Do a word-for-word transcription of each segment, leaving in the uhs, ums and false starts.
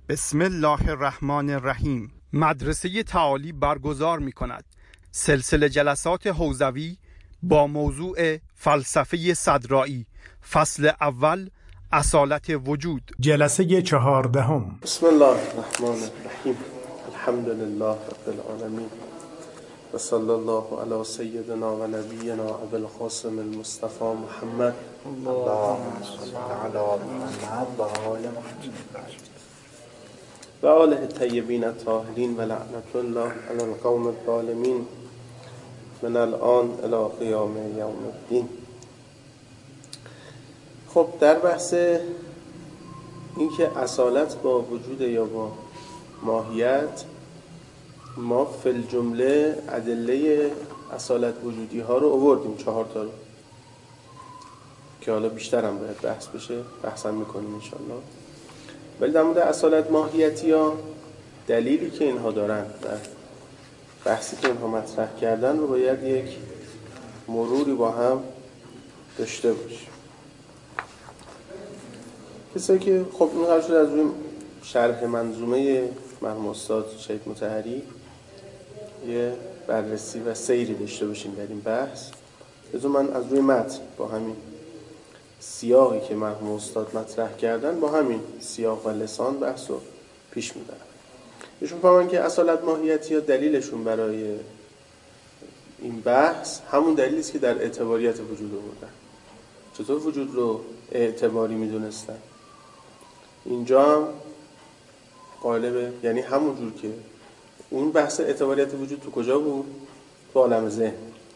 بسم الله الرحمن الرحیم. مدرسه تعالی برگزار می کند سلسله جلسات حوزوی با موضوع فلسفه صدرائی، فصل اول، اصالت وجود. جلسه چهاردهم. بسم الله الرحمن الرحیم. الحمد لله رب العالمین و صلی الله علی سیدنا و نبینا ابی القاسم المصطفى محمد. اللهم صل علی محمد و آل محمد و آله الطیبین الطاهرین و لعنت الله علی القوم الظالمین من الان الی قیام یوم الدین. خب در بحث اینکه اصالت با وجود یا با ماهیت، ما فی الجمله ادله اصالت وجودی ها رو آوردیم، چهار تا رو که حالا بیشتر هم باید بحث بشه، بحث هم میکنیم انشالله. ولی در مورد اصالت ماهیتی ها دلیلی که اینها دارن و بحثی که اینها مطرح کردن رو باید یک مروری با هم داشته باشیم. کسایی که خب این قرار شد از روی شرح منظومه مرحوم استاد شهید مطهری یه بررسی و سیری داشته باشیم در این بحث. بذار من از روی متن با همین سیاقی که مرحوم استاد مطرح کردن با همین سیاق و لسان بحث رو پیش میبرم. ایشون فهمن که اصالت ماهیتی ها دلیلشون برای این بحث همون دلیلی است که در اعتباریت وجود آوردن. چطور وجود رو اعتباری میدونستن؟ اینجا هم قالب، یعنی همون جور که اون بحث اعتباریت وجود تو کجا بود؟ تو عالم ذهن،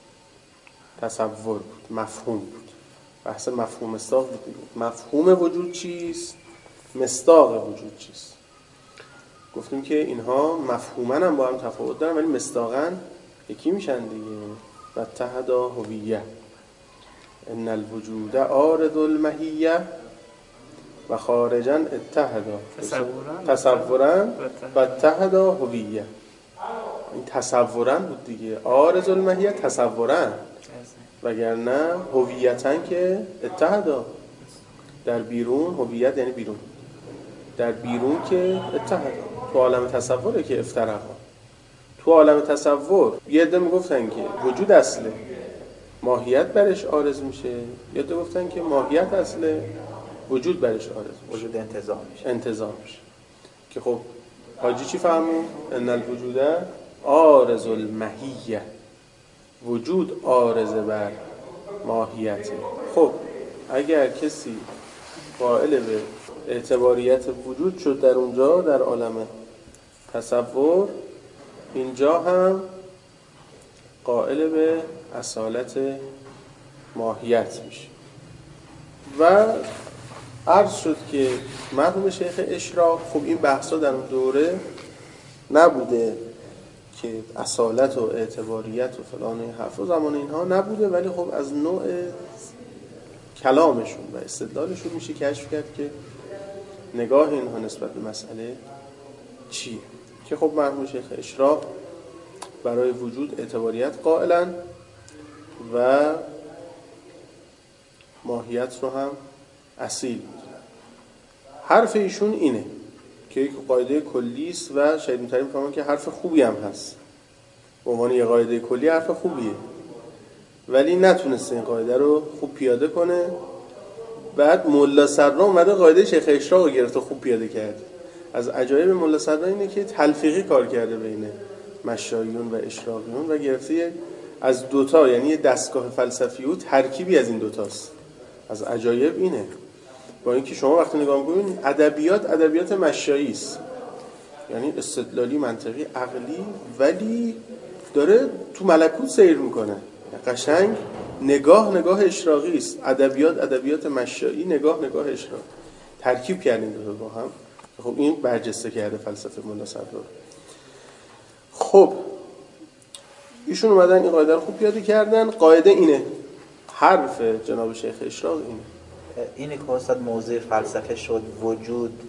تصور بود، مفهوم بود، بحث مفهوم مصداق بود. مفهوم وجود چیست؟ مصداق وجود چیست؟ گفتیم که اینها مفهوماً هم با هم تفاوت دارن ولی مصداقاً یکی میشن دیگه. و اتحدا هویه ان الوجود عارض المحیه و خارجاً اتحدا تصوراً و اتحدا هویه. این تصوراً بود دیگه، عارض المحیه تصوراً، وگرنه هویتاً که اتحدا. در بیرون هویت یعنی بیرون، در بیرون که اتحدا. تو عالم تصوره که افترقا. تو عالم تصور یه عده میگفتن که وجود اصله، ماهیت برش عارض میشه. یه عده گفتن که ماهیت اصله، وجود برش عارض میشه، وجود انتزاع میشه. انتزاع میشه. که خب حاجی چی فهمون؟ ان الوجود عارض المحیه، وجود عارض بر ماهیته. خب اگر کسی قائل به اعتباریت وجود شد در اونجا، در عالم تصور، اینجا هم قائل به اصالت ماهیت میشه. و عرض شد که مرحوم شیخ اشراق، خب این بحثا در اون دوره نبوده که اصالت و اعتباریت و فلان این حرف و زمان اینها نبوده، ولی خب از نوع کلامشون و استدلالشون میشه کشف کرد که نگاه اینها نسبت به مسئله چیه. که خب مرحوم شیخ اشراق برای وجود اعتباریت قائلن و ماهیت رو هم اصیل میدونن. حرف ایشون اینه که یک قاعده کلی است و شهید مطهری میفهمن که حرف خوبی هم هست، به عنوان یک قاعده کلی حرف خوبیه، ولی نتونسته این قاعده رو خوب پیاده کنه. بعد ملا صدرا اومده قاعده شیخ اشراق رو گرفته خوب پیاده کرد. از عجایب ملا صدرا اینه که تلفیقی کار کرده بین مشاییون و اشراقیون و گرفته از دوتا، یعنی دستگاه فلسفی و ترکیبی از این دوتاست. از عجایب اینه، با اینکه شما وقتی نگاه می‌کنید ادبیات ادبیات مشایی است، یعنی استدلالی، منطقی، عقلی، ولی داره تو ملکوت سیر میکنه. قشنگ نگاه نگاه اشراقی است. ادبیات ادبیات مشایی، نگاه نگاه اشراقی. ترکیب کردین دو تا با هم. خب این برجسته کرده فلسفه ملا صدرا. خب ایشون اومدن این قاعده رو خوب پیاده کردن. قاعده اینه، حرف جناب شیخ اشراق اینه. اینه که استاد موضوع فلسفه شد وجود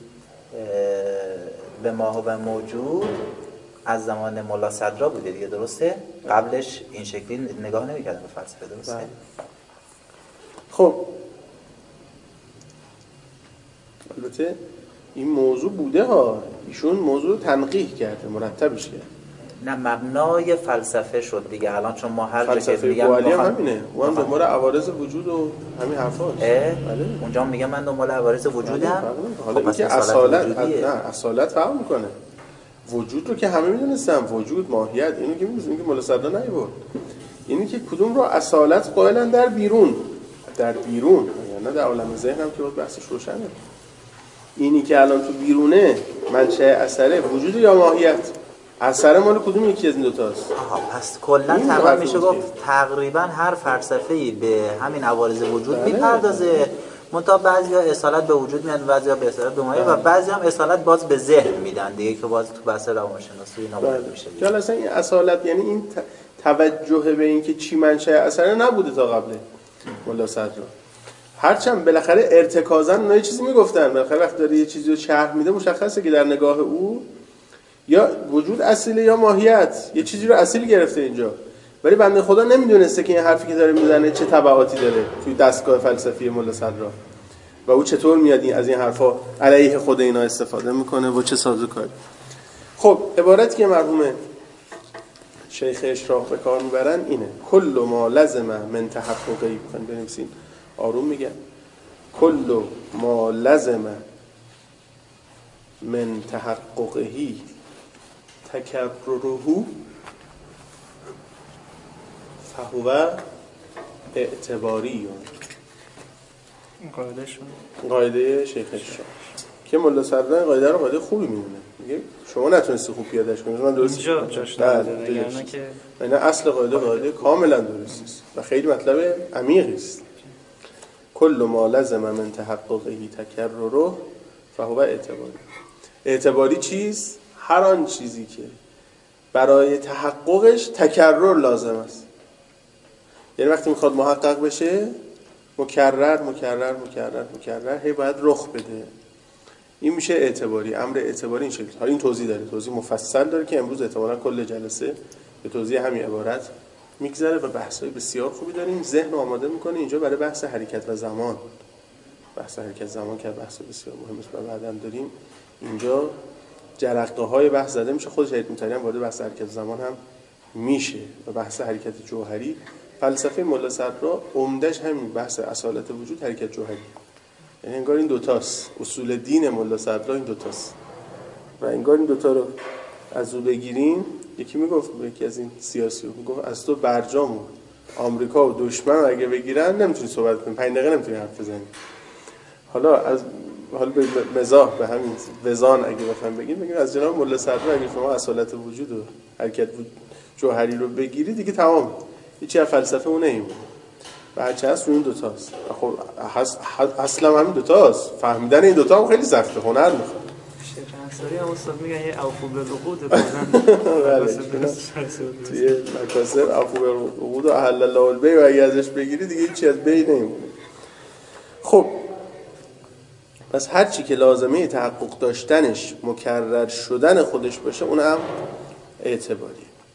به ما و موجود از زمان ملا صدرا بوده دیگه، درسته؟ قبلش این شکلی نگاه نمی‌کردن به فلسفه، درسته؟ بله. خب البته این موضوع بوده ها، ایشون موضوع رو تنقیح کرده، مرتبش کرده. نه مبنای فلسفه شد دیگه الان، چون ما هر فلسفه جا که میگم بوالی هم بخوام... همینه، اون هم دنبال عوارض وجود و همین حرفاست. بله اونجا میگم من دنبال عوارض وجودم. حالا این که اصالت نه اصالت فرق میکنه. وجود رو که همه میدونستن، وجود ماهیت، اینو که میدونستن که مولا صدرا نیورد. اینی که کدوم رو اصالت قائلن در بیرون، در بیرون یعنی در عالم ذهنم که باید بحثش روشنه. اینی که الان تو بیرونه منشأ اثره، وجود یا ماهیت؟ اثر مال کدوم یکی از این دو تاست؟ آها پس کلا تقریبا میشه گفت تقریبا هر فلسفه‌ای به همین عوارض وجود میپردازه. منتها بعضیا اصالت به وجود میدن، بعضیا به اصالت به ماهیت و بعضی هم اصالت باز به ذهن میدن دیگه که باز تو بحث روانشناسی اینا وارد میشه. که اصلا این اصالت یعنی این توجه به این که چی منشأ اثر نبوده تا قبل مولا صدرا. هرچند بالاخره ارتکازاً اونا یه چیزی میگفتن، بالاخره وقتی داره یه چیزی رو شرح میده مشخصه که در نگاه او یا وجود اصیله یا ماهیت، یه چیزی رو اصیل گرفته اینجا. ولی بنده خدا نمیدونسته که این حرفی که داره میزنه چه تبعاتی داره توی دستگاه فلسفی مولا صدرا و او چطور میاد این از این حرفا علیه خود اینا استفاده میکنه و چه سازوکاری. خب عبارتی که مرحوم شیخ اشراق به کار میبرن اینه: کل ما لزم من تحققی، بخواین بنویسین آروم میگن، کل ما لزم من تحققهی تکرره فهو اعتباری. این قاعده شون قاعده شیخ اشراق که مولا صدرا این قاعده رو قاعده خوبی میدونه. میگه شما نتونستی خوب پیادهش کنید، من درست اینجا جاش نداره، یعنی که اینا اصل قاعده قاعده کاملا درست است و خیلی مطلب عمیقی است. کل ما لزم من تحققهی تکرره فهو اعتباری. اعتباری چیست؟ هر آن چیزی که برای تحققش تکرر لازم است. یعنی وقتی میخواد محقق بشه مکرر مکرر مکرر مکرر هی باید رخ بده. این میشه اعتباری. امر اعتباری این شکل. حالا این توضیح داره، توضیح مفصل داره که امروز احتمالاً کل جلسه به توضیح همین عبارت میگذره و بحث‌های بسیار خوبی داریم. ذهن آماده میکنه اینجا برای بحث حرکت و زمان. بحث حرکت زمان که بحث بسیار مهمه و بعداً داریم. اینجا جرقه‌های بحث زده میشه، خودش حیات مطلقاً وارد بحث حرکت زمان هم میشه و بحث حرکت جوهری. فلسفه مولا صدرا عمده‌اش همین بحث اصالت وجود، حرکت جوهری. یعنی انگار این دوتاست، اصول دین مولا صدرا این دوتاست و انگار این دوتا رو از او بگیریم. یکی میگفت، یکی از این سیاسی‌ها میگفت از تو برجام و آمریکا و دشمن اگه بگیرن نمیتونی صحبت کنی، پنج دقیقه نمیتونی حرف بزنی. حالا از حالا به مزاح به همین وزان اگه بخوام بگیم بگیم از جناب مولا صدرا اگه شما اصالت وجود و حرکت جوهری رو بگیری دیگه تمام، هیچی از فلسفه اون نمیمونه. بچه هست رو این دوتاست. خب اصلا همین دوتاست. فهمیدن این دوتا هم خیلی سخته، هنر میخواد. شیخ انصاری هم استاد میگن یه اوفو بالعقود بودن توی مکاسب اوفو بالعقود و احل الله البیع و اگه ازش بگیری دیگه هیچی از بیع نمیمونه. خب پس هر چی که لازمه تحقق داشتنش مکرر شدن خودش باشه اون هم اعتباریه.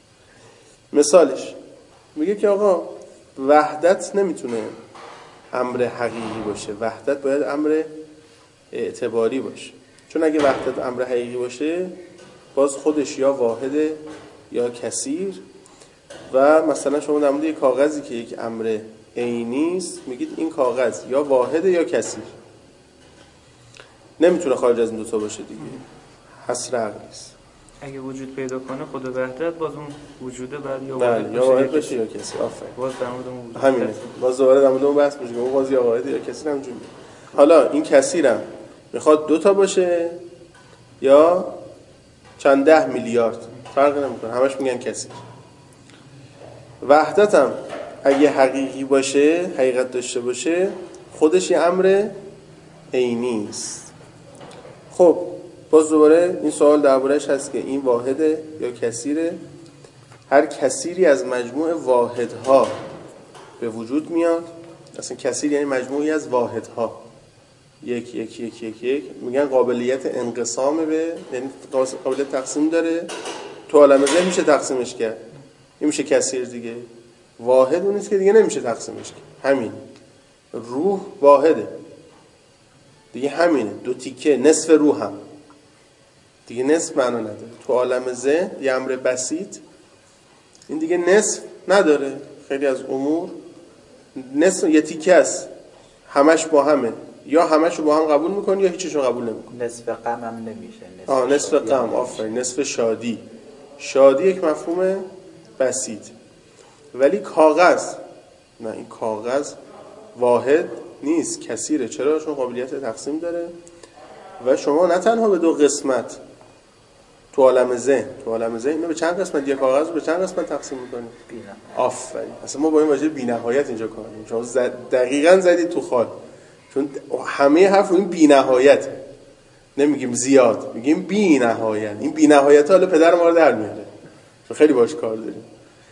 مثالش میگه که آقا وحدت نمیتونه امر حقیقی باشه، وحدت باید امر اعتباری باشه. چون اگه وحدت امر حقیقی باشه باز خودش یا واحده یا کثیر. و مثلا شما در مورد یک کاغذی که یک امر عینی است میگید این کاغذ یا واحده یا کثیر، نمیتونه خارج از این دو تا باشه دیگه، حصر عقلی است. اگه وجود پیدا کنه خود وحدت باز اون وجوده بعد یا واحد یا واحد باشه یا کثیر. آفرین، باز در مورد اون وجود همینه، باز دوباره در مورد اون بحث میشه اون باز یا واحد یا کثیر همینجوریه. حالا این کثیرم میخواد دو تا باشه یا چند ده میلیارد فرق نمیکنه، همش میگن کثیر. وحدتم اگه حقیقی باشه، حقیقت داشته باشه، خودش یه امر عینی است. خب باز دوباره این سوال درباره‌اش هست که این واحده یا کثیره. هر کثیری از مجموع واحدها به وجود میاد. اصلا کثیر یعنی مجموعی از واحدها، یک یک یک یک یک. میگن قابلیت انقسام به، یعنی قابلیت تقسیم داره. تو عالم ذهن میشه تقسیمش کرد، این میشه کثیر دیگه. واحد اون نیست که دیگه نمیشه تقسیمش کرد، همین. روح واحده دیگه، همینه، دو تیکه، نصف روح هم دیگه نصف معنا نداره. تو عالم ذهن یه امر بسیط این دیگه نصف نداره. خیلی از امور نصف یه تیکه است، همش با همه، یا همش رو با هم قبول میکنی یا هیچیش رو قبول نمیکنی. نصف غم هم نمیشه. نصف آه نصف غم، آفرین، نصف شادی. شادی یک مفهوم بسیط. ولی کاغذ نه، این کاغذ واحد نیست، کثیره. چرا؟ چون قابلیت تقسیم داره و شما نه تنها به دو قسمت تو عالم ذهن تو عالم ذهن اینو به چند قسمت، یک کاغذ رو به چند قسمت تقسیم می‌کنید؟ بی‌نهایت. آفرین. اصلا ما با این واژه بی‌نهایت اینجا کار می‌کنیم. شما زد... دقیقاً زدید تو خال. چون همه حرف این بی‌نهایته. نمیگیم زیاد، میگیم بی‌نهایت. این بی‌نهایت حالا پدر ما رو در میاره. چون خیلی باش کار داریم.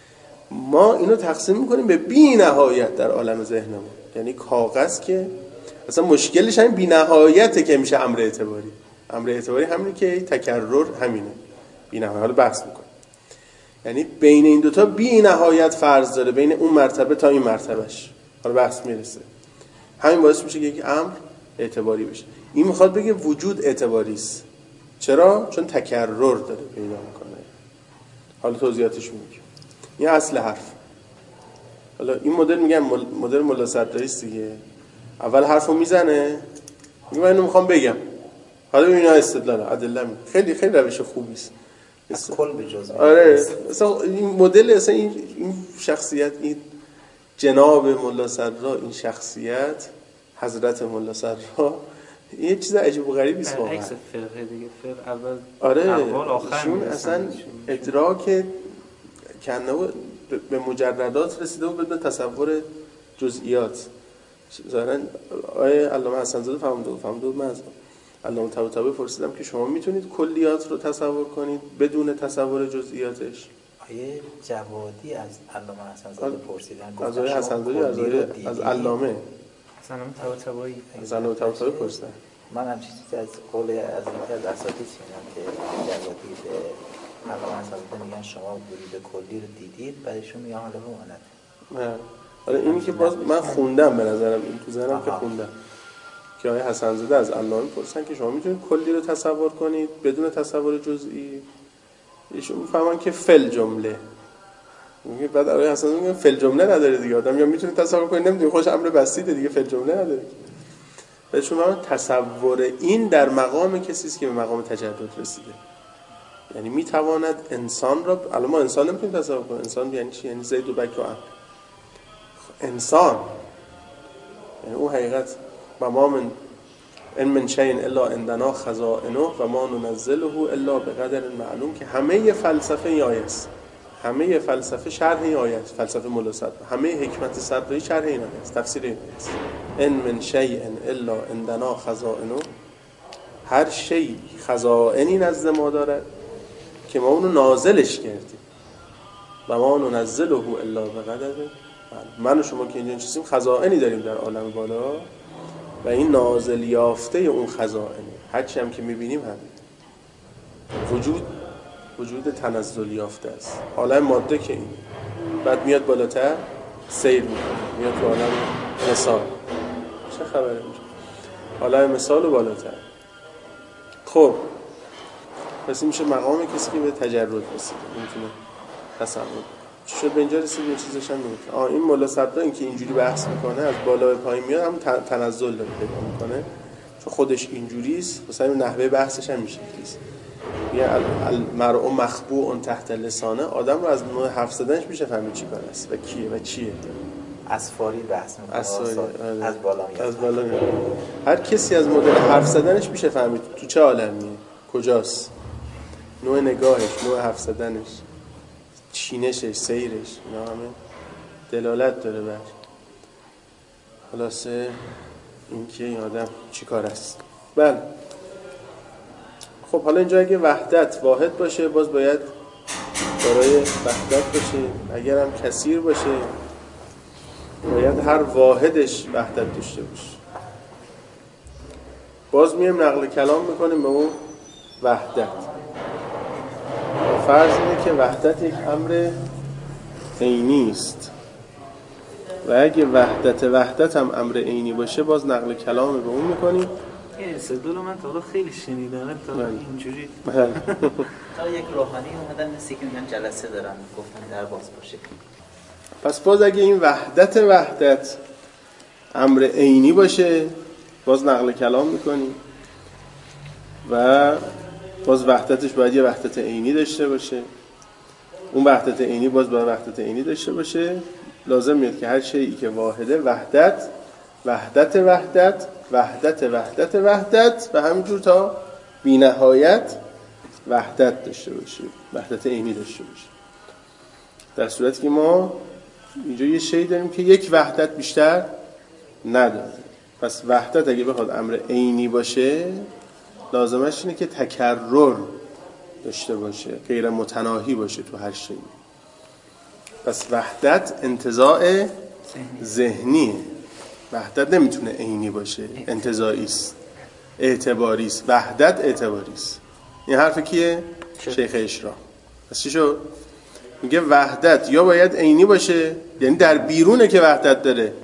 ما اینو تقسیم می‌کنیم به بی‌نهایت در عالم ذهنمون. یعنی کاغذ که اصلا مشکلش همین بی‌نهایته که میشه امر اعتباری. امر اعتباری همینه که تکرر همینه. بی‌نهایت. حالا بحث می‌کنیم. یعنی بین این دوتا بی‌نهایت فرض داره، بین اون مرتبه تا این مرتبهش. حالا بحث میرسه. همین باعث میشه که یک امر اعتباری بشه. این میخواد بگه وجود اعتباری است. چرا؟ چون تکرر داره پیدا میکنه. حالا توضیحاتش میگم. این اصل حرف. حالا این مدل میگم مدل ملا صدرایی است دیگه. اول حرفو میزنه، میگه من اینو میخوام بگم. حالا ببین اینا استدلال ادله می. خیلی خیلی روش خوبی است. از کل به جز. آره مثلا این مدل اصلا این این شخصیت، این جناب ملا صدرا، این شخصیت حضرت ملا صدرا یه چیز عجیب و غریبی است واقعا. عکس فرقه دیگه، فرق اول آره اول آخر شون اصلا ادراک کنه به مجردات رسیده و بدون تصور جزئیات. ظاهرا آیه علامه حسن زاده فهمیده فهمیده من از علامه طباطبایی پرسیدم که شما میتونید کلیات رو تصور کنید بدون تصور جزئیاتش؟ آیه جوادی از علامه حسن زاده پرسیدن، از آیه حسن زاده از آیه از علامه علامه طباطبایی از علامه طباطبایی پرسیدن. من هم چیزی از قول از اینکه از اساتید شنیدم که جوادی به علامه حسن زاده میگن شما ورود کلی رو دیدید، بعدشون میگن حالا بماند. آره اینی که باز من خوندم به نظرم این تو ذهنم که خوندم که آیه حسن زاده از علامه پرسیدن که شما میتونید کلی رو تصور کنید بدون تصور جزئی؟ ایشون میفهمن که فل جمله میگه، بعد آیه حسن زاده میگه فل جمله نداره دیگه، آدم یا میتونه تصور کنه نمیدونه، خوش امر بسیطه دیگه، فل جمله نداره. بعدشون میگن تصور این در مقام کسی است که به مقام تجرد رسیده. یعنی میتواند انسان را، الان ما انسان نمیتونیم تصور کنیم. انسان یعنی چی؟ یعنی زید و بکر و عمرو. انسان یعنی اون حقیقت و ما من ان من شیء الا عندنا خزائنه و ما ننزله الا بقدر معلوم، که همه فلسفه این آیه است. همه فلسفه شرح این آیه است. فلسفه ملا صدرا، همه حکمت صدرایی شرح این آیه است، تفسیر این آیه است. ان من شیء الا عندنا خزائنه، هر شی خزائنی نزد ما داره که ما اونو نازلش کردیم. و ما ننزله الا بقدر. من و شما که اینجا نشستیم خزائنی داریم در عالم بالا و این نازل یافته اون خزائنه. هرچی هم که میبینیم همین وجود وجود تنزل یافته است. عالم ماده که این بعد میاد بالاتر سیر میکنه، میاد تو عالم مثال. چه خبره اینجا؟ عالم مثال و بالاتر. خب پس این میشه مقام کسی که به تجرد رسیده، میتونه تصور کنه. چی شد به اینجا رسید؟ این چیزش هم نمیگه. آه این ملا صدرا این که اینجوری بحث میکنه از بالا به پایین میاد، هم تنزل داره پیدا میکنه چون خودش اینجوری است. مثلا این نحوه بحثش هم میشه است. یه المرء مخبوء تحت لسانه، آدم رو از نوع حرف زدنش میشه فهمید چی کار است و کیه و چیه. اسفاری بحث میکنه. اسفاری از بالا میاد. از بالا میاد. هر کسی از مدل حرف زدنش میشه فهمید تو چه عالمیه، کجاست، نوع نگاهش، نوع حرف زدنش، چینشش، سیرش، اینا همه دلالت داره بر خلاصه اینکه این آدم چی کار است. بله خب حالا اینجا اگه وحدت واحد باشه باز باید دارای وحدت باشه، اگر هم کثیر باشه باید هر واحدش وحدت داشته باشه. باز میم نقل کلام میکنیم به اون وحدت. فرض اینه که وحدت یک امر عینی است و اگه وحدت وحدت هم امر عینی باشه باز نقل کلام به اون میکنیم این استدلال من تا حالا خیلی شنیدم تا اینجوری تا یک روحانی اومدن نسی که میگن جلسه دارن گفتن در باز باشه. پس باز اگه این وحدت وحدت امر عینی باشه باز نقل کلام میکنیم و باز وحدتش باید یه وحدت عینی داشته باشه، اون وحدت عینی باز باید وحدت عینی داشته باشه. لازم میاد که هر شیئی که واحده وحدت وحدت وحدت وحدت وحدت وحدت و همینجور تا بی نهایت وحدت داشته باشه، وحدت عینی داشته باشه. در صورتی که ما اینجا یه شیئی داریم که یک وحدت بیشتر نداره. پس وحدت اگه بخواد امر عینی باشه لازمش اینه که تکرر داشته باشه، غیر متناهی باشه تو هر شیئی. پس وحدت انتزاع ذهنیه، وحدت نمیتونه عینی باشه، انتزاعی است، اعتباری است. وحدت اعتباری است. این حرف کیه؟ شیخ اشراق. پس چی شد؟ میگه وحدت یا باید عینی باشه، یعنی در بیرونه که وحدت داره،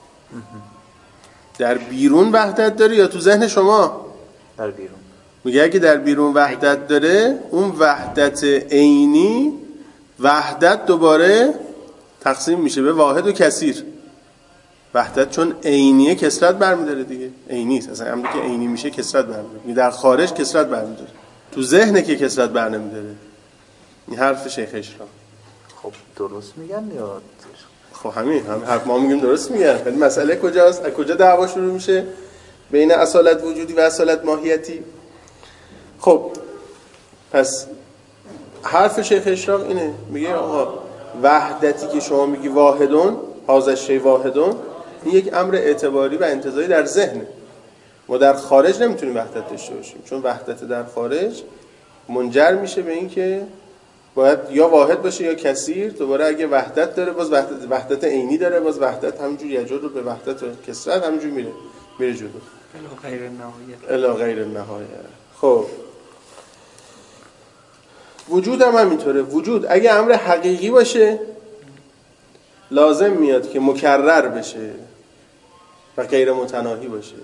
در بیرون وحدت داره یا تو ذهن شما؟ در بیرون. میگه اگه در بیرون وحدت داره، اون وحدت عینی وحدت دوباره تقسیم میشه به واحد و کثیر. وحدت چون عینیه کثرت برمیداره دیگه، عینی است اصلا، امری که عینی میشه کثرت برمیداره. در خارج کثرت برمیداره، تو ذهنه که کثرت برنمیداره. این حرف شیخ اشراق. خب درست میگن یا خب همین هم حرف ما میگیم درست میگن. ولی مسئله کجاست؟ از کجا دعوا شروع میشه بین اصالت وجودی و اصالت ماهیتی؟ خب پس حرف شیخ اشراق اینه، میگه آقا وحدتی که شما میگی واحدون، هذا شی واحدون، این یک امر اعتباری و انتزاعی در ذهنه. ما در خارج نمیتونیم وحدت داشته باشیم، چون وحدت در خارج منجر میشه به این که باید یا واحد باشه یا کثیر. دوباره اگه وحدت داره باز وحدت وحدت عینی داره، باز وحدت همینجور یجر رو به وحدت و کثرت همینجور میره میره جلو الی غیر النهایه. الی غیر النهایه. خب وجود هم همینطوره. وجود اگه امر حقیقی باشه لازم میاد که مکرر بشه و غیر متناهی باشه.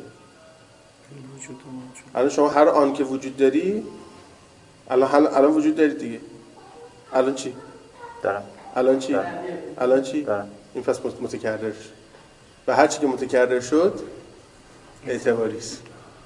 الان شما هر آن که وجود داری، الان الان وجود دارید دیگه. الان چی؟ دارم. الان چی؟ دارم. الان چی؟ دارم. این پس متکرر شد و هر چی که متکرر شد اعتباری است.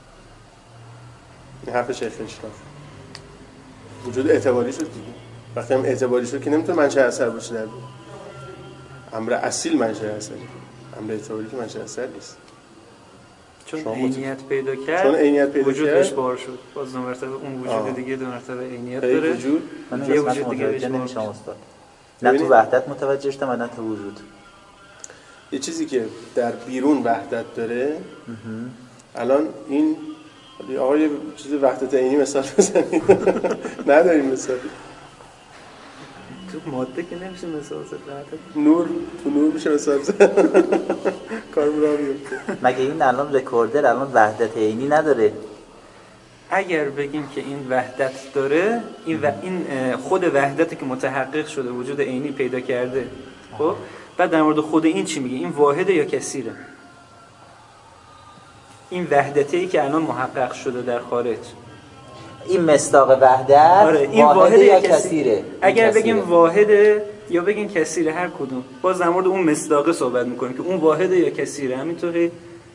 این حرف شیخ اشراق. وجود اعتباری شد دیگه. وقتی هم اعتباری شد که نمیتونه منشأ اثر باشه در امر اصیل منشأ اثری. امر اعتباری که منشأ اثر نیست. چون عینیت پیدا کرد، چون عینیت پیدا وجودش بار شد. باز دو مرتبه اون وجود آه. دیگه دو مرتبه عینیت داره. وجود یه وجود دیگه بهش نمیشه استاد. نه تو وحدت متوجه شدم، نه تو وجود. یه چیزی که در بیرون وحدت داره، الان این آقا یه چیز وحدت عینی مثال بزنید. نداریم مثال. تو ماده که نمیشه مثال زد. نور، تو نور میشه مثال زد. کار برام میفته. مگه این الان رکوردر الان وحدت عینی نداره؟ اگر بگیم که این وحدت داره، این و این خود وحدتی که متحقق شده، وجود عینی پیدا کرده، خب بعد در مورد خود این چی میگه؟ این واحده یا کثیره؟ این وحدتی که الان محقق شده در خارج، این مصداق وحدت آره، این واحده, واحده یا کثیره؟ کثیره؟ اگر کثیره. بگیم واحده یا بگیم کثیره، هر کدوم باز در مورد اون مصداقه صحبت میکنیم که اون واحده یا کثیره. همینطوری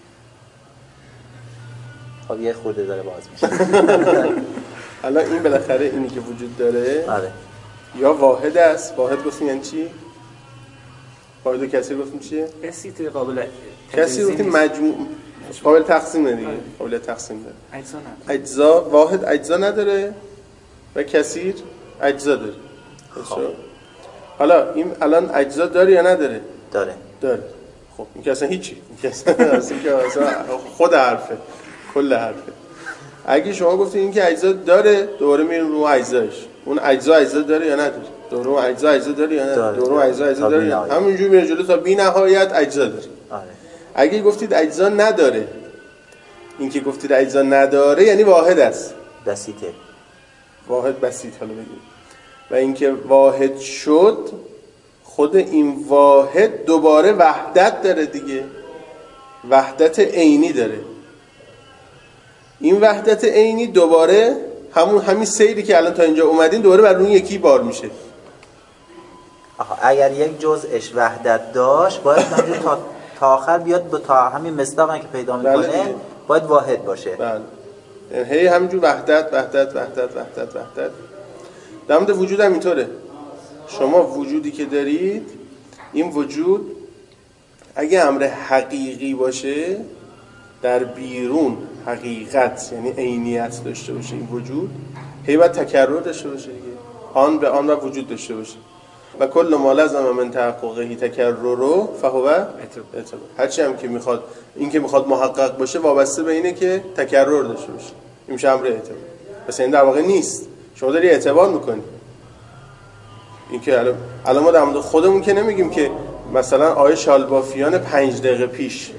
خب یه خورده داره باز میشه. الان این بالاخره اینی که وجود داره آره. یا واحد است. واحد گفتیم یعنی چی؟ واحد و کثیر گفتیم چیه؟ کثیر قابل کثیر گفتیم مجموع، قابل تقسیم دیگه. قابل تقسیم داره. اجزا نداره. اجزا، واحد اجزا نداره و کثیر اجزا داره. خب. حالا این الان اجزا داره یا نداره؟ داره. داره. خب این که اصلا هیچی. این که اصلا, اصلا خود حرفه. کل حرفه. اگه شما گفتید این که اجزا داره، دوباره میریم رو اجزاش. اون اجزا اجزا داره یا نداره؟ دوباره اون اجزا اجزا داره یا نداره؟ دوباره اون اجزا اجزا داره. همینجوری میره جلو تا بی نهایت اجزا داره. آره. اگه گفتید اجزا نداره، این که گفتید اجزا نداره یعنی واحد است. بسیطه. واحد بسیط حالا بگیم. و اینکه واحد شد، خود این واحد دوباره وحدت داره دیگه. وحدت عینی داره. این وحدت عینی دوباره همون همین سیری که الان تا اینجا اومدین دوباره بر اون یکی بار میشه. آها اگر یک جزءش وحدت داشت باید همینجور تا تا آخر بیاد با تا همین مصداقی که پیدا میکنه بله. باید واحد باشه. بله. یعنی هی همینجور وحدت وحدت وحدت وحدت وحدت. در مورد وجود هم اینطوره. شما وجودی که دارید، این وجود اگه امر حقیقی باشه، در بیرون حقیقت یعنی عینیت داشته باشه، این وجود هی باید تکرر داشته باشه دیگه، آن به آن و وجود داشته باشه. و کل ما لازم من تحققه تکرر فهو اعتبار. هرچی هم که میخواد این که میخواد محقق باشه وابسته به اینه که تکرر داشته باشه. این میشه امر اعتبار. پس این در واقع نیست، شما داری اعتبار میکنی. این که الان الان ما در مورد خودمون که نمیگیم که مثلا آیه شالبافیان پنج دقیقه پیش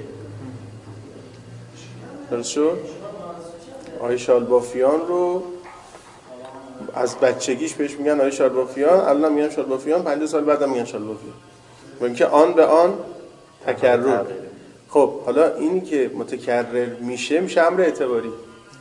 درست شد؟ آیه شالبافیان رو از بچگیش بهش میگن آیه شالبافیان، الان میگن شالبافیان، پنجاه سال بعد هم میگن شالبافیان. و اینکه آن به آن تکرر. خب حالا اینی که متکرر میشه میشه امر اعتباری.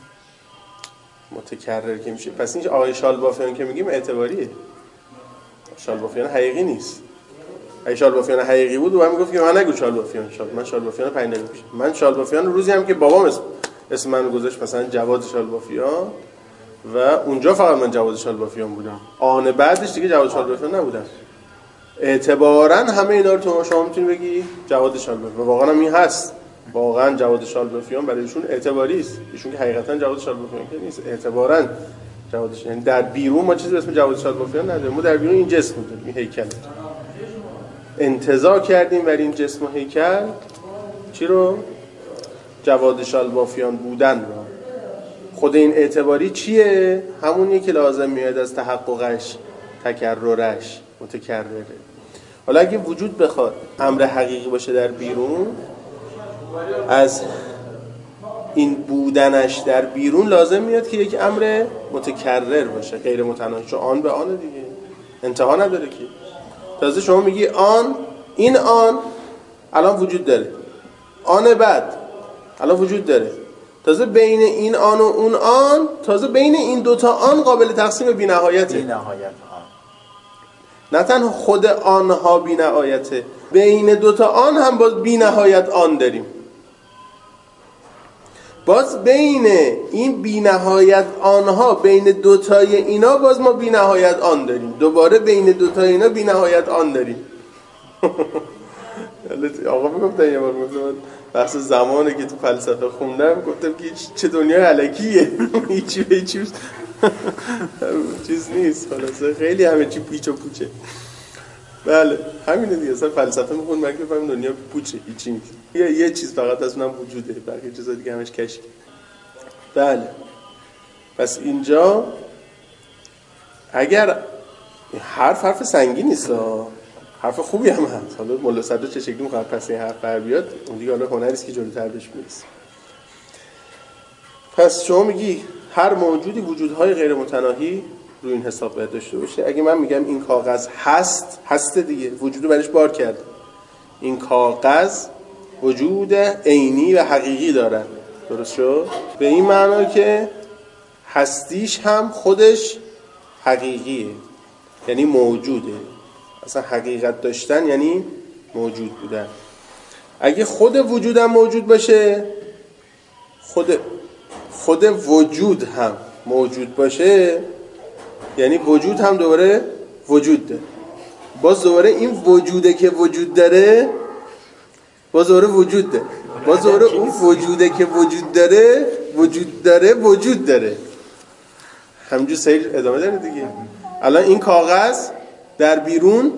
متکرر که میشه پس این آیه شالبافیان که میگیم اعتباریه. شالبافیان حقیقی نیست. اگه شالبافیان حقیقی بود و من میگفت که من نگو شالبافیان، شال من شالبافیان پنج دقیقه پیش. من شالبافیان روزی هم که بابام اسم اسم منو گذاشت مثلا جواد شالبافیان و اونجا فقط من جواد شالبافیان بودم. آن بعدش دیگه جواد شالبافیان نبودم. اعتباراً همه اینا رو تو شما میتونی بگی جواد شالبافیان. و واقعا هم این هست. واقعا جواد شالبافیان برای ایشون اعتباری است. ایشون که حقیقتا جواد شالبافیان که نیست، اعتباراً جوادش. یعنی در بیرون ما چیزی به اسم جواد شالبافیان نداریم. ما در بیرون این جسم داریم، این هیکل. انتزاع کردیم بر این جسم و هیکل چی رو؟ جواد شالبافیان بودن رو. خود این اعتباری چیه؟ همونیه که لازم میاد از تحققش، تکررش، متکرره. حالا اگه وجود بخواد امر حقیقی باشه در بیرون، از این بودنش در بیرون لازم میاد که یک امر متکرر باشه، غیر متناهی. چون آن به آن دیگه انتها نداره که. تازه شما میگی آن، این آن الان وجود داره، آن بعد الان وجود داره، تازه بین این آن و اون آن، تازه بین این دوتا آن قابل تقسیم بی نهایته. بی نهایت آن. نه تنها خود آنها بی نهایته، بین دوتا آن هم باز بی نهایت آن داریم. باز بین این بی نهایت آنها، بین دوتای اینا باز ما بی نهایت آن داریم. دوباره بین دوتای اینا بی نهایت آن داریم. آقا میگفتن یه بار میگفتم بحث زمانه که تو فلسفه خوندم، گفتم که چه دنیای الکیه، هیچی به هیچی چیز نیست. خلاصه خیلی همه چی پیچ و پوچه. بله همینه دیگه. اصلا فلسفه میخونم من که فهمم دنیا پوچه، هیچی نیست. یه یه چیز فقط از اونم وجوده، بقیه چیزا دیگه همش کشف. بله پس اینجا اگر حرف حرف سنگین نیست، حرف خوبی هم هست. حالا مولا صدرا چه شکلی میخواد پس این حرف بر بیاد، اون دیگه حالا هنری است که جلوتر بهش میرسه. پس شما میگی هر موجودی وجودهای غیر متناهی روی این حساب باید داشته باشه. اگه من میگم این کاغذ هست، هست دیگه، وجودو برش بار کرد. این کاغذ وجود عینی و حقیقی داره. درست شد؟ به این معنی که هستیش هم خودش حقیقیه، یعنی موجوده. اصلا حقیقت داشتن یعنی موجود بودن. اگه خود وجودم موجود باشه، خود خود وجود هم موجود باشه، یعنی وجود هم دوباره وجود داره. باز دوباره این وجوده که وجود داره، باز دوباره وجود داره. باز دوباره اون وجوده که وجود داره وجود داره وجود داره. همینجور سیر ادامه داره دیگه. الان این کاغذ در بیرون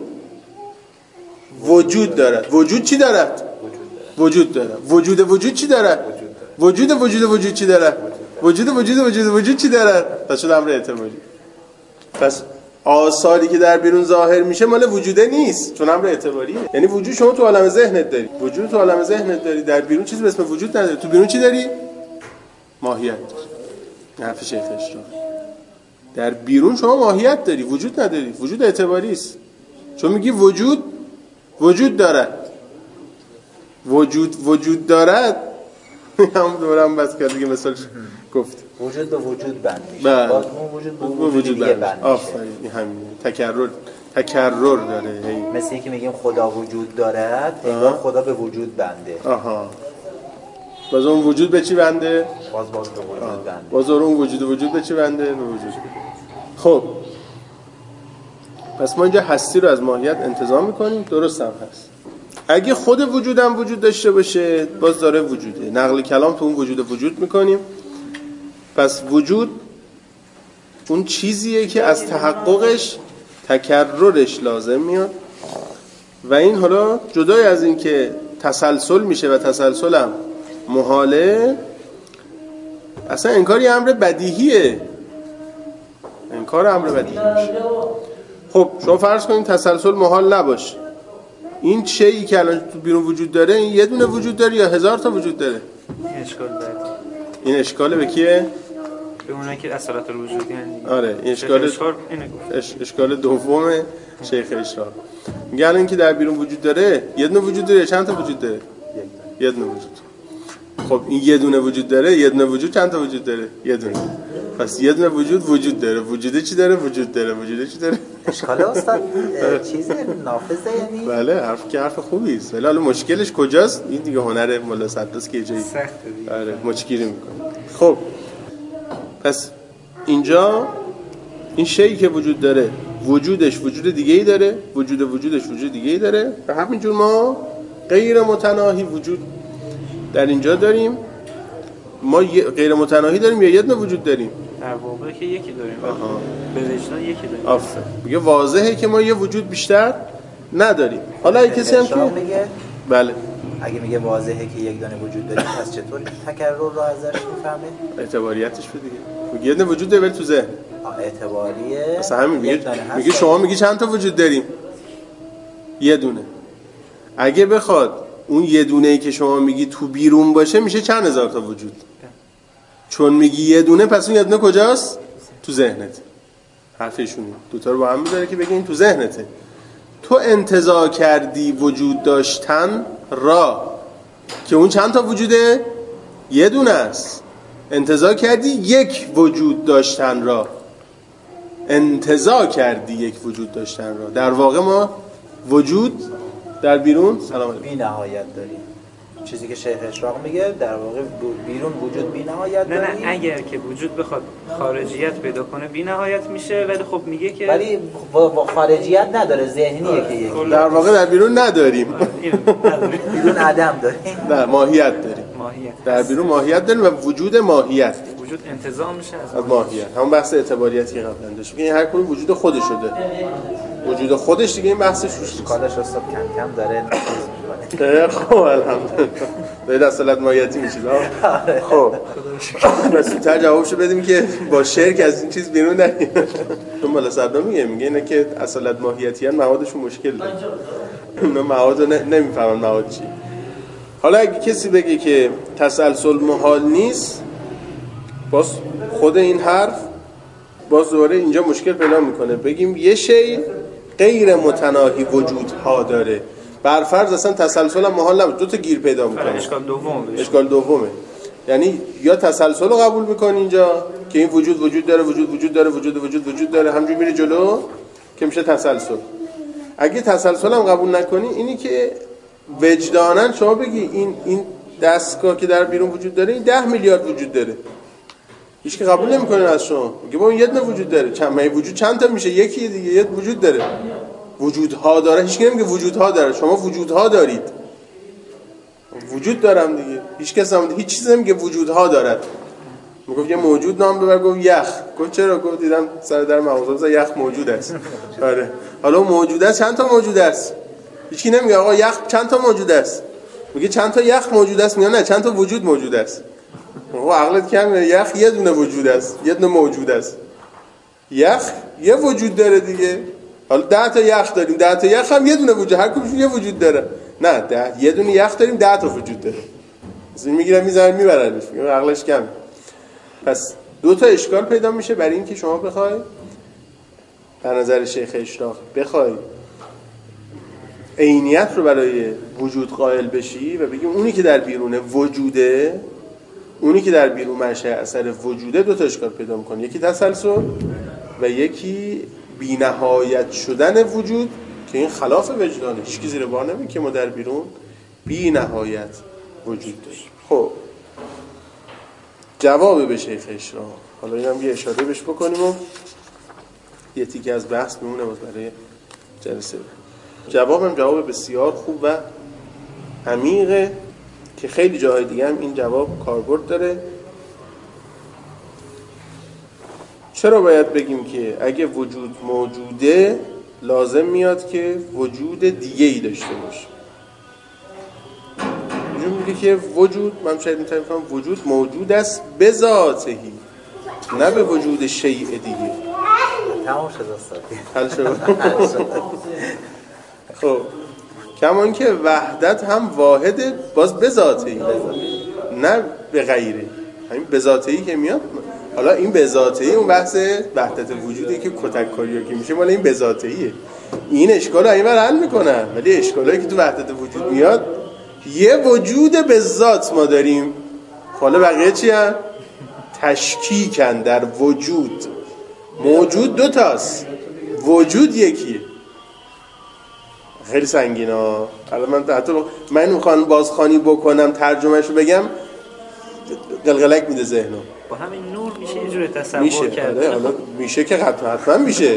وجود دارد. وجود چی دارد؟ وجود دارد. وجود وجود چی دارد؟ وجود وجود وجود چی دارد؟ وجود وجود وجود وجود چی دارد؟ پس شد امر اعتباری. پس آثاری که در بیرون ظاهر میشه مال وجوده نیست، چون امر اعتباریه. یعنی وجود شما تو عالم ذهنت داری، وجود تو عالم ذهنت داری، در بیرون چیزی به اسم وجود نداری. تو بیرون چی داری؟ ماهیت. حرف شیخ اشراق. در بیرون شما ماهیت داری، وجود نداری. وجود اعتباری است. چون میگی وجود وجود دارد. وجود وجود دارد همون دورم بس کرد دیگه مثالش گفت وجود به وجود بند میشه. بله. باز اون وجود به وجود, وجود دیگه بند میشه. آفرین همین تکرر تکرر داره. هی. مثل اینکه میگیم خدا وجود دارد، انگار خدا به وجود بنده. آها. باز اون وجود به چی بنده؟ باز باز به وجود بنده. باز اون وجود وجود به چی بنده؟ به وجود. خب پس ما اینجا هستی رو از ماهیت انتزاع میکنیم، درست هم هست. اگه خود وجودم وجود داشته باشه باز داره وجوده، نقل کلام تو اون وجود وجود میکنیم. پس وجود اون چیزیه که از تحققش تکررش لازم میاد و این حالا جدای از این که تسلسل میشه و تسلسلم محاله، اصلا انکار یه امر بدیهیه، انکار امر بدیهی میشه. خب شما فرض کنید تسلسل محال نباشه، این چیزی که الان تو بیرون وجود داره این یه دونه وجود داره یا هزار تا وجود داره؟ این اشکال داره. این اشکال به کیه؟ به اونایی که اصالت الوجودی هستند. آره این اشکال اش... اشکال دوم شیخ اشراق. میگه الان که در بیرون وجود داره یه دونه وجود داره یا چند تا وجود داره؟ یه دونه وجود. خب این یه دونه وجود داره، یه دونه وجود چند تا وجود داره؟ یه دونه. پس یه دونه وجود وجود داره. وجوده چی داره؟ وجود داره. وجوده چی داره؟ اشکال استاد چیزی نافذه یعنی؟ بله حرف که حرف خوبی است. ولی حالا مشکلش کجاست؟ این دیگه هنر ملا صدراست که جایی سخته دیگه. آره مچگیری میکنه. خب پس اینجا این شیئی که وجود داره وجودش وجود دیگه‌ای داره، وجود وجودش وجود دیگه‌ای داره و همینجور ما غیر متناهی وجود در اینجا داریم. ما غیر متناهی داریم یا یه دونه وجود داریم؟ در واقع که یکی داریم. آها. به وجدان یکی داریم. آفرین. میگه واضحه که ما یه وجود بیشتر نداریم. حالا اگه کسی هم که میگه بله اگه میگه واضحه که یک دانه وجود داریم پس چطور تکرر رو ازش میفهمه؟ اعتباریتش بده دیگه. میگه یه دونه وجود داره ولی تو ذهن. اعتباریه. مثلا همین میگه میگه شما میگی چند تا وجود داریم؟ یه دونه. اگه بخواد اون یه دونه‌ای که شما میگی تو بیرون باشه میشه چند هزار تا وجود. چون میگی یه دونه پس اون یه دونه کجاست؟ تو ذهنت. حرفشون دو تا رو با هم میذاره که بگین تو ذهنته. تو انتزاع کردی وجود داشتن را که اون چند تا وجوده؟ یه دونه است. انتزاع کردی یک وجود داشتن را. انتزاع کردی یک وجود داشتن را. در واقع ما وجود در بیرون سلام علیکم بی نهایت داریم. چیزی که شیخ اشراق میگه در واقع بیرون وجود بی نهایت نه داریم. نه اگر که وجود بخواد خارجیت پیدا کنه بی نهایت میشه، ولی خب میگه که ولی با خارجیت نداره، ذهنیه که یک در واقع در بیرون نداریم. بیرون عدم داریم. نه ماهیت داریم. ماهیت در بیرون ماهیت داریم و وجود ماهیت وجود انتزاع میشه از از ماهیت. همون بحث اعتباریتی که قبلا داشت. میگه هر کدوم وجود خودش شده. وجود خودش دیگه این بحثش روش نیست. کارش استاد کم کم داره خب الحمدلله به اصالت ماهیتی میشید. خب بس زودتر جوابشو بدیم که با شرک از این چیز بیرون نریم. تو مالا صدرا میگه میگه اینا که اصالت ماهیتی ان موادشون مشکل داره. اونا مواد رو نمیفهمن مواد چی. حالا اگه کسی بگه که تسلسل محال نیست، باز خود این حرف باز دوباره اینجا مشکل پیدا میکنه. بگیم یه شی غیر متناهی وجودها داره، بر فرض اصلا تسلسل هم محال نبود، دو تا گیر پیدا میکنه. اشکال دوم اشکال دومه. یعنی یا تسلسل رو قبول میکنی اینجا که این وجود وجود داره، وجود وجود داره، وجود وجود وجود داره، همجوری میره جلو که میشه تسلسل. اگه تسلسل هم قبول نکنی، اینی که وجدانن شما بگی این این دستگاه که در بیرون وجود داره این ده میلیارد وجود داره، هیچ که قبول نمیکنه از شما. میگه با این یه دونه وجود داره. چند مایه وجود چند تا میشه؟ یکی دیگه یه وجود داره. وجودها داره. هیچ کی نمیگه وجودها داره. شما وجودها دارید. وجود دارم دیگه. هیچ کس هم هیچ چیزی نمیگه وجودها دارد. میگه یه موجود نام ببر، گفت یخ. گفت چرا؟ گفت دیدم سر در مغازه یخ موجود است. آره. حالا موجود است چند تا موجود است؟ هیچ کی نمیگه آقا یخ چند تا موجود است. میگه چند تا یخ موجود است، میگه نه چند تا وجود موجود است. آقا عقلت کمه. یخ یه دونه وجود است، یه دونه موجود است. یخ یه وجود داره دیگه. حالا ده تا یخ داریم، ده تا یخ هم یه دونه وجود، هر کدومشون یه وجود داره. نه ده یه دونه یخ داریم، ده تا وجود داره. از این میگیرن میذارن میبرنش، میگه عقلش کمه. پس دو تا اشکال پیدا میشه برای اینکه شما بخوای در نظر شیخ اشراق بخوای عینیت رو برای وجود قائل بشی و بگیم اونی که در بیرونه وجوده، اونی که در بیرون منشأ اثر وجوده دو تا اشکال پیدا میکنه، یکی تسلسل و یکی بی‌نهایت شدن وجود که این خلاف وجدانه. هیچ کی زیر بار نمیگه که ما در بیرون بی‌نهایت وجود داریم. خب جواب به شیخ اشراق، حالا اینم یه اشاره بهش بکنیم و یه تیکه از بحث میمونه باز برای جلسه. جوابم جواب بسیار خوب و عمیقه که خیلی جاهای دیگه هم این جواب کاربرد داره. چرا باید بگیم که اگه وجود موجوده لازم میاد که وجود دیگه ای داشته باشه؟ اینجور میگه که وجود، من شاید این طریق کنم، وجود موجود است به ذاتهی، نه به وجود شیء دیگه. تمام شد استاد. حل شد. خب کمان که وحدت هم واحده باز به ذاتهی، نه به غیره. همین به ذاتهی که میاد، حالا این به ذاتهی اون بحث وحدت وجودی که کتک کاریو که میشه، مال این به ذاتهیه. این اشکال رو اینور حل میکنن، ولی اشکالایی که تو وحدت وجود میاد، یه وجود به ذات ما داریم، حالا بقیه چی هم؟ تشکیکن در وجود. موجود دو تاست، وجود یکیه. خیلی سنگینه ها. حالا من حتی من میخوام بازخوانی بکنم ترجمهش رو بگم قلقلک میده ذهنم. با همین نور میشه یه جوری تصور میشه. کرد. حالا میشه که حتما میشه.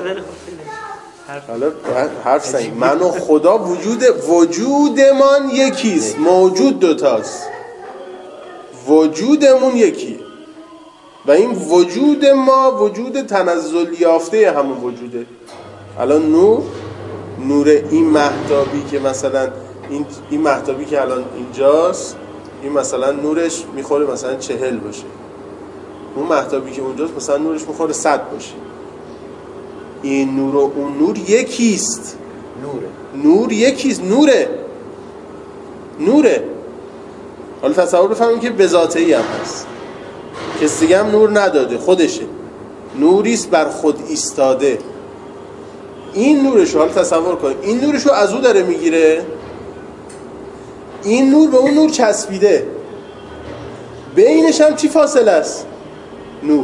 حالا حرف سنگین. من و خدا وجود وجودمان یکیست، موجود دوتاست، وجودمون یکیه و این وجود ما وجود تنزل یافته همون وجوده. الان نور نور این مهتابی که مثلا این این مهتابی که الان اینجاست، این مثلا نورش میخوره مثلا چهل باشه، اون مهتابی که اونجاست مثلا نورش میخوره صد باشه. این نور و اون نور یکیست. نوره. نور یکیست. نوره نوره حالا تصور بفهمیم که به ذاته‌ای هم هست، کسی دیگه هم نور نداده، خودشه، نوریست بر خود ایستاده. این نورشو حالا تصور کن، این نورشو از او داره میگیره، این نور به اون نور چسبیده، بینش هم چی فاصله است؟ نور.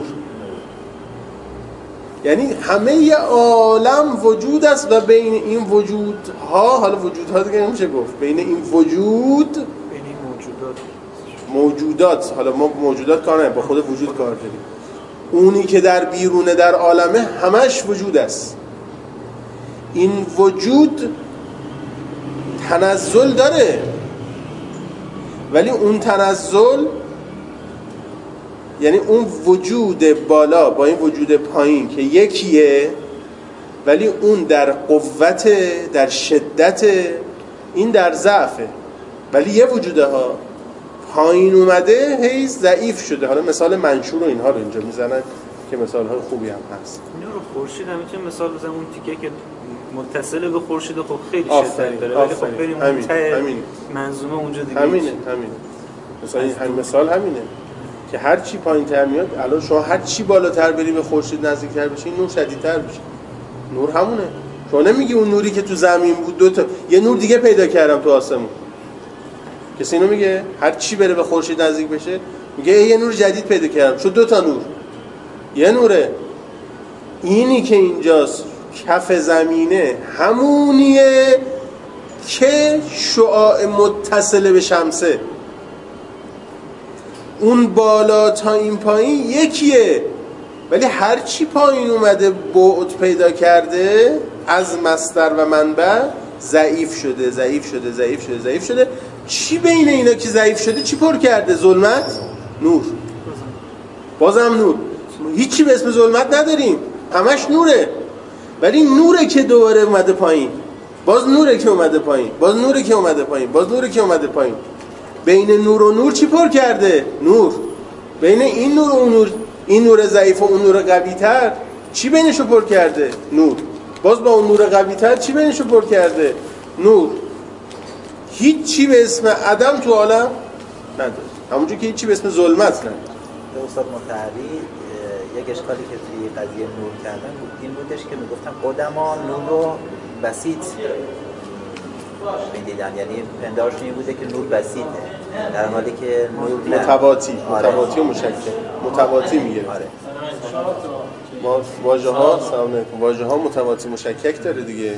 یعنی همه یه عالم وجود است و بین این وجودها، حالا وجودها دیگه نمیشه گفت، بین این وجود، بین این موجودات موجودات، حالا ما موجودات کار نداریم، با خود وجود کار داریم. اونی که در بیرونه در عالمه همش وجود است. این وجود تنزل داره، ولی اون تنزل یعنی اون وجود بالا با این وجود پایین که یکیه، ولی اون در قوت، در شدت، این در ضعفه، ولی یه وجوده ها پایین اومده هی ضعیف شده. حالا مثال منشور و اینها رو اینجا میزنن که مثال های خوبی هم هست. نور خورشید هم میتونیم مثال بزنم، اون تیکه که متصل به خورشید خب خیلی شدت داره، ولی خب بریم همین همین منظومه اونجا دیگه همینه همینه مثلا این همین مثال همینه که هر چی پایین‌تر میاد، الان شما هر چی بالاتر بری به خورشید نزدیک‌تر بشی، نور شدیدتر بشه. نور همونه. شما نمیگی اون نوری که تو زمین بود دو تا یه نور دیگه پیدا کردم تو آسمون. کسی اینو میگه؟ هر چی بره به خورشید نزدیک بشه میگه یه نور جدید پیدا کردم، شد دو تا نور. یه نوره. اینی که اینجاست کف زمینه همونیه که شعاع متصل به شمسه. اون بالا تا این پایین یکیه، ولی هر چی پایین اومده بعد پیدا کرده از مصدر و منبع ضعیف شده ضعیف شده ضعیف شده ضعیف شده. چی بین اینا که ضعیف شده چی پر کرده؟ ظلمت؟ نور. بازم نور. هیچی به اسم ظلمت نداریم، همش نوره، ولی نوره که دوباره اومده پایین، باز نوره که اومده پایین، باز نوره که اومده پایین، باز نوره که اومده پایین. بین نور و نور چی پر کرده؟ نور. بین این نور و اون نور، این نور ضعیف و اون نور قوی تر چی بینشو پر کرده؟ نور. باز با اون نور قوی تر چی بینشو پر کرده؟ نور. هیچ چی به اسم عدم تو عالم نداره، همونجور که هیچ چی به اسم ظلمت نداره. استاد مطهری یک اشکالی که توی قضیه نور کردن بود این بودش که میگفتن قدما نور رو بسیط میدیدن، یعنی پندارشون این بوده که نور بسیطه در حالی که نور متواتی آره. متواتی و مشکل متواتی میگه. آره. ما واژه ها سلام علیکم واژه ها متواتی مشکک داره دیگه.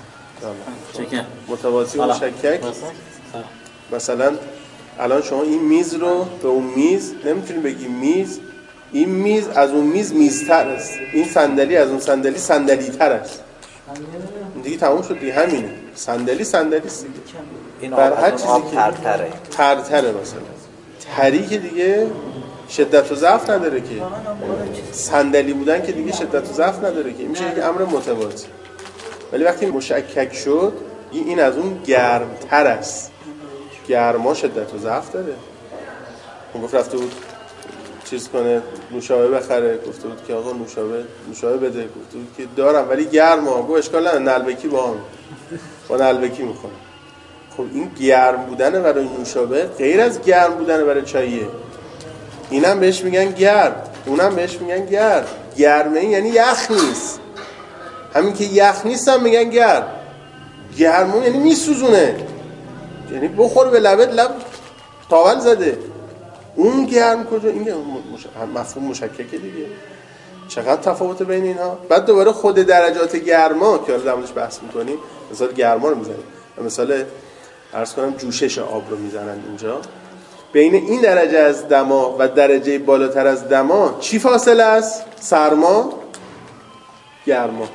متواتی و مشکک مثلا الان شما این میز رو به اون میز نمیتونی بگی میز، این میز از اون میز میزتر است، این صندلی از اون صندلی صندلی تر است. دیگه تموم شد دیگه، همینه. صندلی صندلی است دیگه. این آب هر از چیزی آب که ترتره ترتره مثلا تری که دیگه شدت و ضعف نداره که، صندلی بودن که دیگه شدت و ضعف نداره که، این میشه یک امر متواتی. ولی وقتی مشکک شد این از اون گرمتر است. گرما شدت و ضعف داره. اون گفت رفته بود چیز کنه نوشابه بخره، گفته بود که آقا نوشابه نوشابه بده، گفته بود که دارم ولی گرما. گفت اشکال نداره نلبکی با هم با نلبکی میکنه. خب این گرم بودن برای نوشابه غیر از گرم بودن برای چاییه. اینم بهش میگن گرم، اونم بهش میگن گرم. گرمه یعنی یخ نیست، همین که یخ نیست هم میگن گرم. گرمون یعنی میسوزونه، یعنی بخور به لبت لب تاول زده. اون گرم کجا؟ این مش... مفهوم مشککه دیگه. چقدر تفاوت بین اینها. بعد دوباره خود درجات گرما که در موردش بحث می‌کنیم، مثلا گرما رو می‌زنیم، مثلا عرض کنم جوشش آب رو می‌زنن اینجا. بین این درجه از دما و درجه بالاتر از دما چی فاصله است؟ سرما، گرما.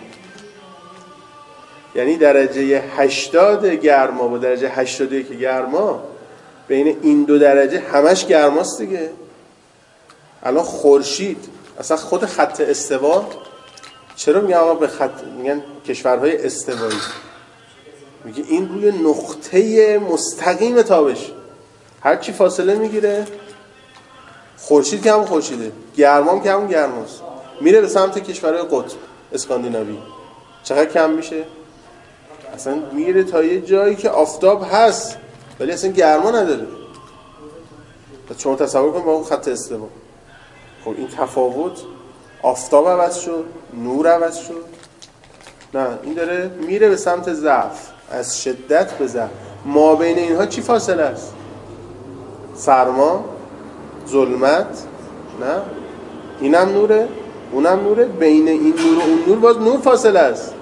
یعنی درجه هشتاد گرما با درجه هشتاد و یک گرما، بین این دو درجه همش گرماست دیگه. الان خورشید اصلا خود خط استوا، چرا میگن آقا به خط میگن کشورهای استوایی؟ میگه این روی نقطه مستقیم تابش، هر چی فاصله میگیره، خورشید که همون خورشیده، گرمام که همون گرماست، میره به سمت کشورهای قطب اسکاندیناوی، چقدر کم میشه؟ اصلا میره تا یه جایی که آفتاب هست ولی اصلا گرما نداره. پس شما تصور کنید با اون خط استوا. خب این تفاوت، آفتاب عوض شد، نور عوض شد. نه، این داره میره به سمت ضعف، از شدت به ضعف. ما بین اینها چی فاصله است؟ سرما، ظلمت. نه، اینم نوره، اونم نوره. بین این نور و اون نور باز نور فاصله است.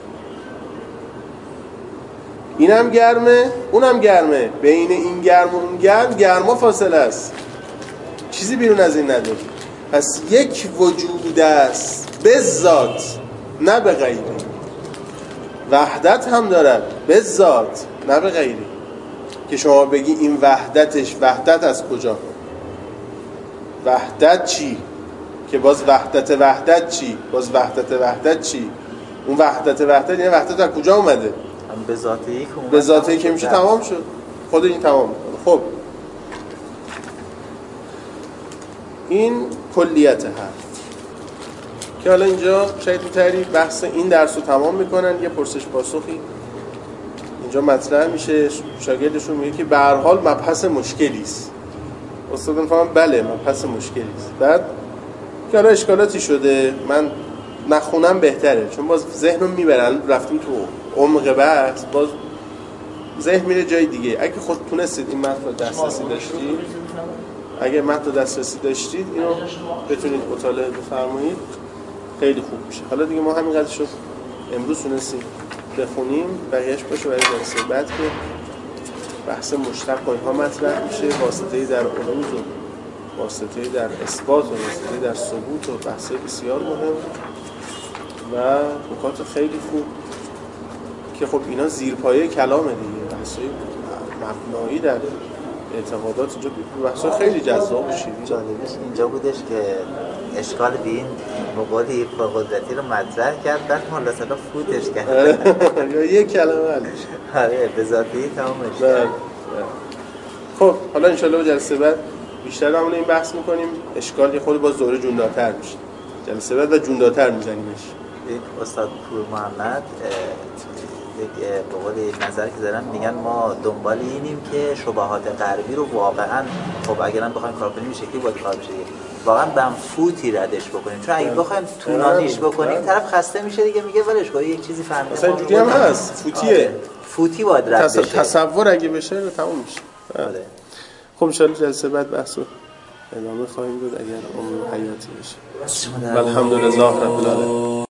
اینم گرمه، اونم گرمه. بین این گرم و اون گرم گرما فاصله است. چیزی بیرون از این نداره. پس یک وجود است به ذات، نه به غیری. وحدت هم دارد به ذات، نه به غیری. که شما بگی این وحدتش، وحدت از کجا؟ وحدت چی؟ که باز وحدت وحدت چی؟ باز وحدت وحدت چی؟ اون وحدت وحدت یعنی وحدت از کجا اومده؟ به ذاتی که به ذاتی که میشه تمام شد. خود این تمام میکنه. خب این کلیت حرف که حالا اینجا شاید اینطوری بحث این درس رو تمام میکنن. یه پرسش پاسخی اینجا مطرح میشه، شاگردشون میگه که به هر حال مبحث مشکلی است. استاد میفهمم بله مبحث مشکلی است. بعد که حالا اشکالاتی شده من نخونم بهتره، چون باز ذهنم میبرن، رفتیم تو عمق بحث باز ذهن میره جای دیگه. اگه خود تونستید این متن رو دسترسی داشتید، اگه متن رو دسترسی داشتید اینو بتونید مطالعه بفرمایید، خیلی خوب میشه. حالا دیگه ما همین قضیه شد امروز تونستیم بخونیم، بقیه‌اش باشه برای جلسه بعد که بحث مشتق و اینها مطرح میشه، واسطه‌ای در علوم و واسطه‌ای در اثبات و واسطه‌ای در ثبوت و بحث بسیار مهم و نکات خیلی خوب که خب اینا زیرپایه کلامه دیگه. بحثای مبنایی در اعتقادات اینجا بحثا خیلی جذاب و شیرین. جالبش اینجا بودش که اشکال به این مقالی فوق‌العاده‌ای رو مطرح کرد، بعد مالا صدا فوتش کرد. یا یک کلمه حلش. آره به ذاتی تمامش کرد. خب حالا انشالله جلسه بعد بیشتر همون این بحث میکنیم. اشکال یه خود با زوره جوندارتر میشه. جلسه بعد و جوندارتر میزنیمش. این استاد پور محمد به قول نظر که دارن میگن ما دنبال اینیم که شبهات غربی رو واقعا، خب اگرم بخوایم کار کنیم این شکلی باید کار بشه. واقعا بم فوتی ردش بکنیم، چون اگه بخوایم طولانیش بکنیم طرف خسته میشه دیگه، میگه ولش کن یک چیزی فهمیدم مثلا اینجوری هم هست فوتیه. آره. فوتی باید رد بشه. تصور اگه بشه تموم میشه. آره. خب ان شاء الله جلسه بعد بحثو ادامه خواهیم داد اگر عمر حیاتی بشه. الحمدلله رب العالمین.